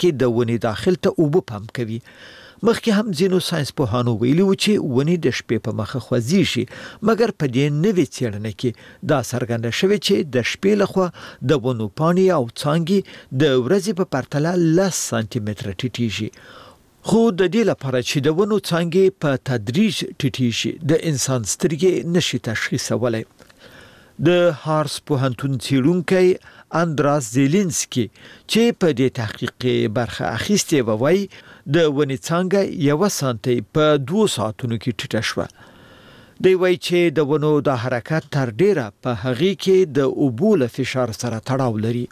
کې د ونې داخل ته اوبه پمپ کوي. مخکې هم ځینو ساينس پوهانو ویلي و چې ونې د شپې په مخه خوځي شي، مګر په دې نوې څېړنه کې دا څرګنده شوې چې د شپې لخوا د ونو پاڼې او څانګې د ورځې په پرتله 10 سانتي متره ټیټیږي. خو د دې لپاره چې د ونو څانګې په تدریج ټیټې شي د انسان سترګې نشي تشخیصولی. د هارس پوهنتون څېړونکی اندراس زیلینسکي چې په دې تحقیق برخه اخیستې و وایي د ونې څانګه 1 سانتي په 2 ساعتونو کې ټیټه شوه. دی وایي چې د ونو د حرکت تر ډیره په هغې کې د اوبو له فشار سره تړاو لري.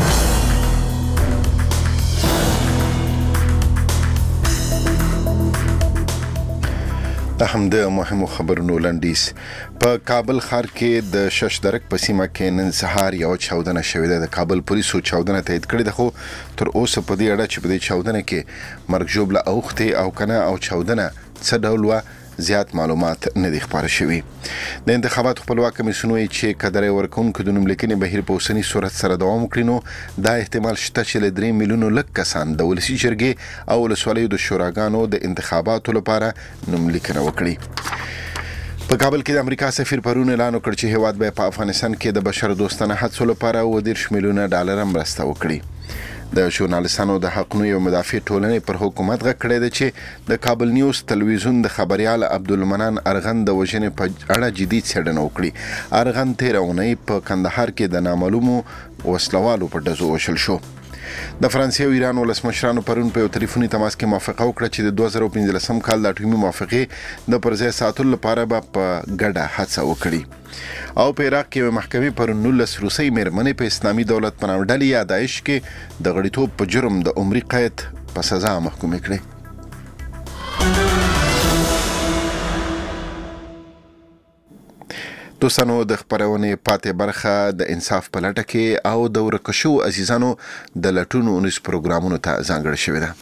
د همدې مهمو خبرونو لنډیز. په کابل ښار کې د ششدرک په سیمه کې نن سهار یو چاودنه شوې ده. د کابل پولیسو چاودنه تایید کړې ده، خو تر اوسه په دې اړه چې په دې چاودنه کې مرګ ژوبله اوښتې او کنه او چاودنه څه ډول وه زیات معلومات نه دي خپاره شوي. د انتخاباتو خپلواک کمیسیون وایي چې کدرې ورکوونکو د نوملیکنې بهیر په اوسني صورت سره دوام وکړي نو دا احتمال شته چې له 3 میلیونو لږ کسان د ولسي جرګې او ولسوالیو د شوراګانو د انتخاباتو لپاره نوملیکنه وکړي. په کابل کې د امریکا سفیر پرون اعلان وکړ چې هیواد به په افغانستان کې د بشر دوستانه هڅو لپاره 10 میلیونه ډالر مرسته وکړي. د ژورنالستانو د حقونو یو مدافع ټولنې پر حکومت غږ کړی دی چې د کابل نیوز تلویزیون د خبريال عبدالمنان ارغن د وژنې په اړه جدي څېړنه وکړي. ارغن تېره اونۍ په کندهار کې د نامعلومو وسلوالو په ډزو وشل شو. د فرانسې او ایران ولسمشرانو پرون په یو ټلیفوني تماس کې موافقه وکړه چې د 2015 کال د اټومي موافقې د پرځای ساتلو لپاره به په ګډه هڅه وکړي. او په عراق کې محکمې پرون 19 روسي مېرمنې په اسلامي دولت په نامه ډلې یا داعش کې د غړیتوب په جرم د عمري قید په سزا محکومې کړې. دوستانو د خبرونې پاتې برخه د انصاف په لټه کې او د ورکشو عزیزانو د لټون اونیس پروګرامونو ته ځانګړې شوې ده.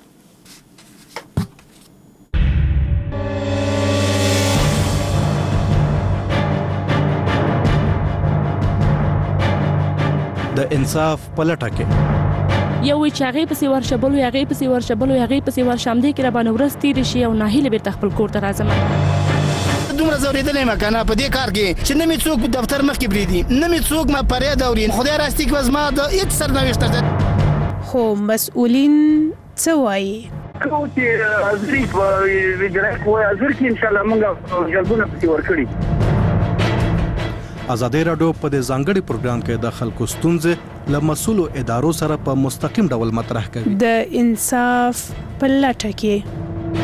د انصاف په لټه کې یو چې هغه پسې ورشبلو هغه پسې ورشبلو هغه پسې ورشم دې کې را باندې ورس تیر شي او ناهیله بیرته خپل کور ته راځم. دومره زوریدلې ما کنه په دې کار کې چې نه می څوک دفتر مخ کې بریدي نه می څوک ما پرې دوري خدای راستي کې وزما د هیڅ سرنوشت ده. خو مسؤلین څه وایي؟ کو چې ازري په ویډیو کوه ازر کې ان شاء الله موږ جلبونه پسې ورکړي. ازادي رادیو په دې ځانګړي پروګرام کې د خلکو ستونزې له مسؤلو ادارو سره په مستقیم ډول مطرح کوي. د انصاف په لټه کې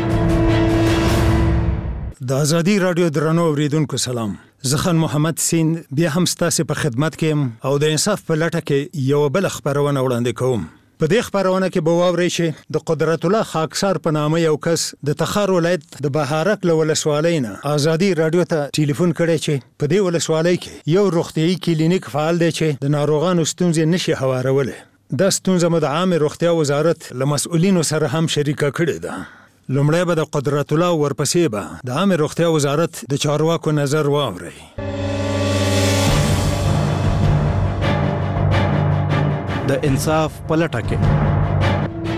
د ازادي رادیو درنو اوریدونکو سلام. زه خان محمد سین بیا هم ستاسو په خدمت کې او د انصاف په لټه کې یو بل خبرونه وړاندې کوم. په دې خبرونه کې به واورئ چې د قدرت الله خاکسار په نامه یو کس د تخار ولایت د بهارک له ولسوالۍ نه ازادي رادیو ته ټلیفون کړی چې په دې ولسوالۍ کې یو روغتیايي کلینیک فعال دی چې د ناروغانو ستونزې نشي هوارولی. دا ستونزه مو د عامه روغتیا وزارت له مسؤلینو سره هم شریکه کړې ده. لومړی به د قدرت الله ورپسې به د عامه روغتیا وزارت د چارواکو نظر واورئ. د انصاف په لټه کې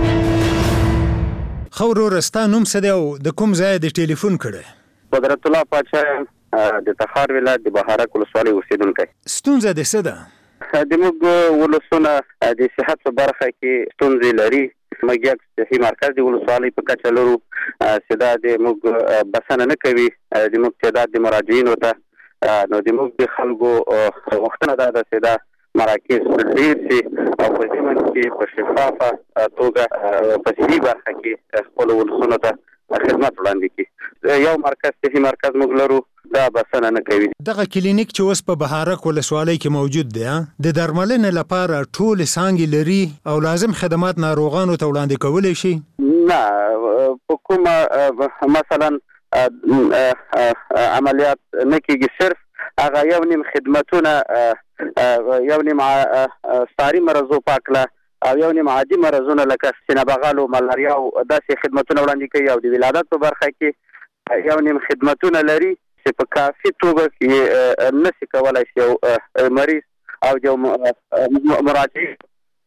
خورو رستا نوم څه دی او د کوم ځای د ټلیفون کړی؟ قدرت الله پاچا د تخار ولایت د بهارک ولسوالۍ اوسیدونکی. ستونزه دې څه ده؟ د موږ ولسونه د صحت په برخه کې ستونزې لري. مګیاک صحي مرکز د ولسوالۍ په کچه لرو چې دا د موږ بسنه نه کوي د موږ تعداد د مراجعینو ته نو د موږ د خلکو غوښتنه ده چې دا مراکز ډېر شي او په دې باندې کې په شفافه توګه په صحي برخه کې خپل ولسونو ته خدمت وړاندې کړي. یو مرکز صحي مرکز موږ لرو دا بسنه نه کوي. دغه کلینیک چې اوس په بهارک ولسوالۍ کې موجود دی د درملنې لپاره ټول څانګې لري او لازم خدمات ناروغانو ته وړاندې کولی شي؟ نه په کومه مثلا عملیات نه کېږي، صرف هغه یو نیم خدمتونه یو نیم ساري مرضو پاکله او یو نیم عادي مرضونه لکه سینه بغل او ملاریا او داسې خدمتونه وړاندې کوي او د ولادت په برخه کې یو نیم خدمتونه لري چې په کافي توګه کې نشي کولای شي یو مریض او یو مراجع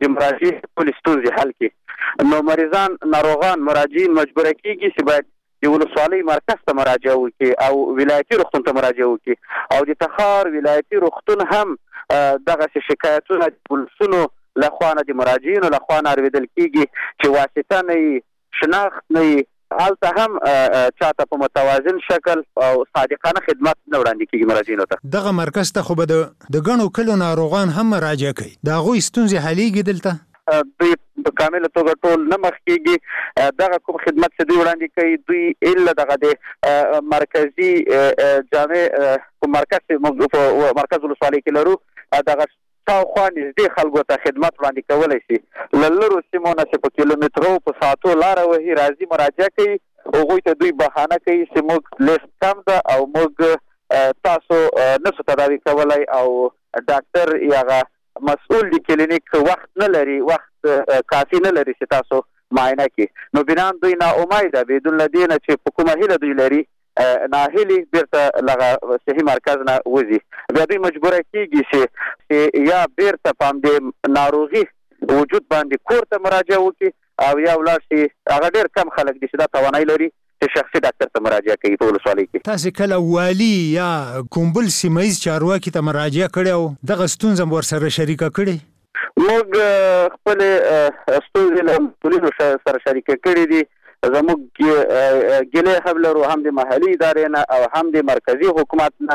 د مراجعین ټولې ستونزې حل کړي. نو مریضان ناروغان مراجعین مجبور کیږي چې باید د ولسوالۍ مرکز ته مراجعه وکړي او ولایتي روغتون ته مراجعه وکړي او د تخار ولایتي روغتون هم دغه شکایتونه د ولسونو لخوا نه د مراجعینو لخوا نه اورېدل کیږي چې واسطه نه وي، شناخت نه وي، هلته هم چاته په متوازن شکل او صادقانه خدمت نه وړاندې کیږي مراجعینو ته. دغه مرکز ته خو به د ګڼو کلو ناروغان هم مراجعه کوي، د هغوی ستونزې حلیږي دلته؟ دوی په کامله توګه ټول نه مخ کیږي. دغه کوم خدمت چې دوی وړاندې کوي دوی الا دغه د مرکزي جامع په مرکز ولسوالۍ کې لرو دغه شاوخوا نږدې خلکو ته خدمت وړاندې کولی شي. له لرو سیمو نه چې په کیلومترو په ساعتو لاره وهي راځي مراجعه کوي، هغوی ته دوی بهانه کوي چې موږ لیست کم ده او موږ تاسو نشو تداوي کولی او ډاکټر یا مسؤل د کلینیک وخت نه لري، وخت کافي نه لري چې تاسو معاینه کړي. نو بنان دوی ناامیده بدون له دې نه چې په کومه هیله دوی لري ناهیلي بیرته لغه صحي مرکز نه وځي. بیا دوی مجبوره کیږي چې یا بیرته په همدې ناروغي وجود باندې کور ته مراجعه وکړي او یا ولاړ شي. هغه ډېر کم خلک دي چې دا توانایي لري چې شخصي ډاکټر ته مراجعه کوي په ولسوالۍ کې. تاسې کله والي یا کوم بل سیمه ییز چارواکي ته مراجعه کړې او دغه ستونزه مو ورسره شریکه کړې؟ موږ خپلې ستونزې له مسؤلینو سره شریکه کړې دي. زموږ ګیلې هم لرو، هم د محلي ادارې نه او هم د مرکزي حکومت نه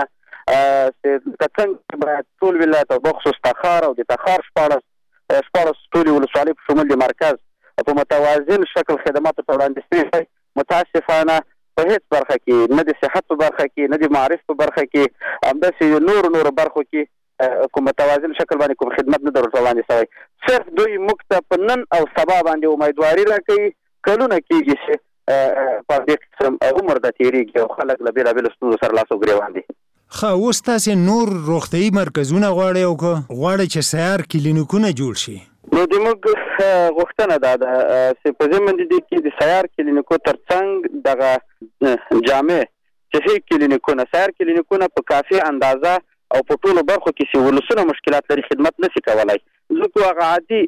چې څنګه باید ټول ولایت او بخصوص تخار او د تخار شپاړس ټولې ولسوالۍ په شمول د مرکز په متوازن شکل خدماتو ته وړاندې شوي. متاسفانه په هیڅ برخه کې نه د صحت په برخه کې نه د معارف په برخه کې همداسې نورو برخو کې کوم متوازن شکل باندې کوم خدمت نه درته وړاندې شوی. صرف دوی موږ ته په نن او سبا باندې امیدواري راکوي. کلونه کېږي چې په دې قسم عمر د تېرېږي او خلک له بېلابېلو ستونزو سره لاس او ګرېوان دي. ښه، اوس تاسې نور روغتیایي مرکزونه غواړئ او که غواړئ چې سیار کلینیکونه جوړ شي؟ نو د موږ غوښتنه دا ده چې په ضمن د دې کې د سیار کلینیکو ترڅنګ دغه جامع صحي کلینیکونه، سیار کلینیکونه په کافي اندازه او په ټولو برخو کې چې ولسونه مشکلات لري خدمت نشي کولی، ځکه هغه عادي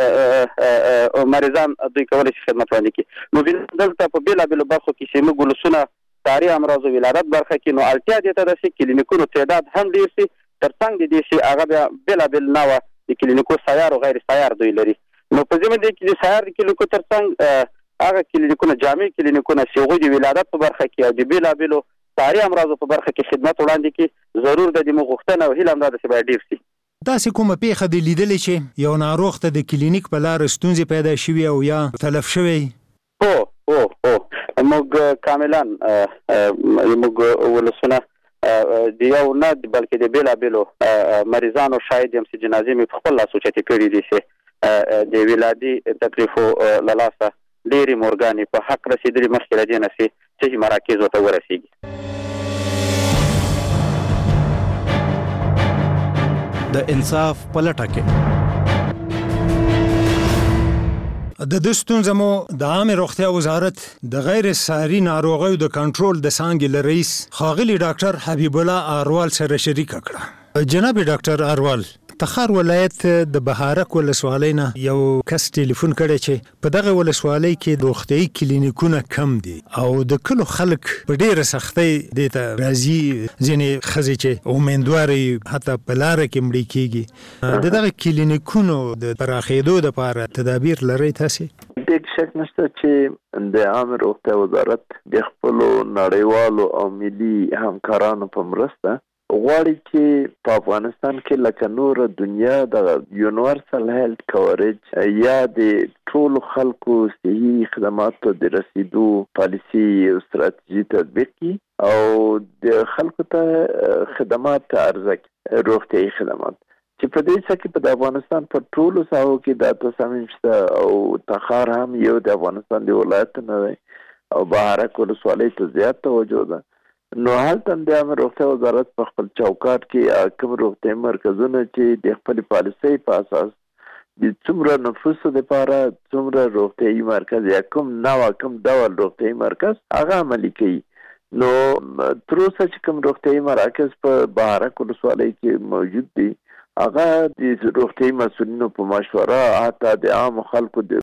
مریضان دوی کولی شي خدمت وړاندې کړي. نو دلته په بېلابېلو برخو کې چې موږ ولسونه ساري امراض او ولادت برخه کې نو اړتیا دې ته ده چې کلینیکونو تعداد هم ډېر شي، ترڅنګ د دې چې هغه بیا بېلابېل نوعه د کلینیکو سیار او غیر سیار دوی لري. نو په ضمن دې کې د سیار د کلینیکو ترڅنګ هغه کلینیکونه جامع کلینیکونه چې هغوی د ولادت په برخه کې او د بېلابېلو ساري امراضو په برخه کې خدمت وړاندې کړي. ضرور د دې موږ غوښتنه او هیله هم دا ده چې باید ډېر شي. داسې کومه پیښه دې لیدلې چې یو ناروغ ته د کلینیک په لاره ستونزې پیدا شوي او یا تلف شوی؟ موږ کاملا موږ ولسونه د یو نه بلکې د بېلابېلو مریضانو شاهد یم چې جنازې مې په خپل لاس اوچتې کړي دي چې د ولادي تکلیفو له لاسه ډېرې مورګانې په حق رسېدلي مخکې له دې نه چې صحي مراکزو ته ورسېږي. د انصاف په لټه کې د ستونزه مو د عامه روغتیا وزارت د غیر ساري ناروغیو د کنټرول د څانګې له رئیس ښاغلي ډاکټر حبیب الله اروال سره شریکه کړه. جناب ډاکټر اروال، تخار ولایت د بهارک ولسوالۍ نه یو کس ټلیفون کړی چې په دغه ولسوالۍ کې د روغتیایي کلینیکونه کم دي او د کلو خلک په ډېره سختۍ دې ته راځي. ځینې ښځې چې امیندوارې حتی په لاره کې مړې کېږي. د دغه کلینیکونو د پراخېدو دپاره تدابیر لرئ تاسې؟ هیڅ شک نشته چې د عامه روغتیا وزارت د خپلو نړیوالو او ملي همکارانو په مرسته غواړي چې په افغانستان کې لکه نور دنیا د یونیورسل هیلث کوریج یا د ټولو خلکو صحي خدماتو د رسیدو پالیسي او ستراتیژي تطبیق کړي او د خلکو ته خدمات عرضه کړي، روغتیایي خدمات چې په دې څه کې په افغانستان په ټولو ساحو کې دا تصامیم شته او تخار هم یو د افغانستان د ولایت نه دی او بهارک ولسوالۍ ته زیات توجه ده. نو هلته د عامه روغتیا وزارت په خپل چوکاټ کې کوم روغتیایي مرکزونه چې د خپلې پالیسۍ په اساس د څومره نفوسو دپاره څومره روغتیایي مرکز یا کوم نوع کوم ډول روغتیایي مرکز هغه عملي کوي. نو تر اوسه چې کوم روغتیایي مراکز په بهارک ولسوالۍ کې موجود دي هغه د روغتي مسؤلینو په مشوره حتی د عام خلکو د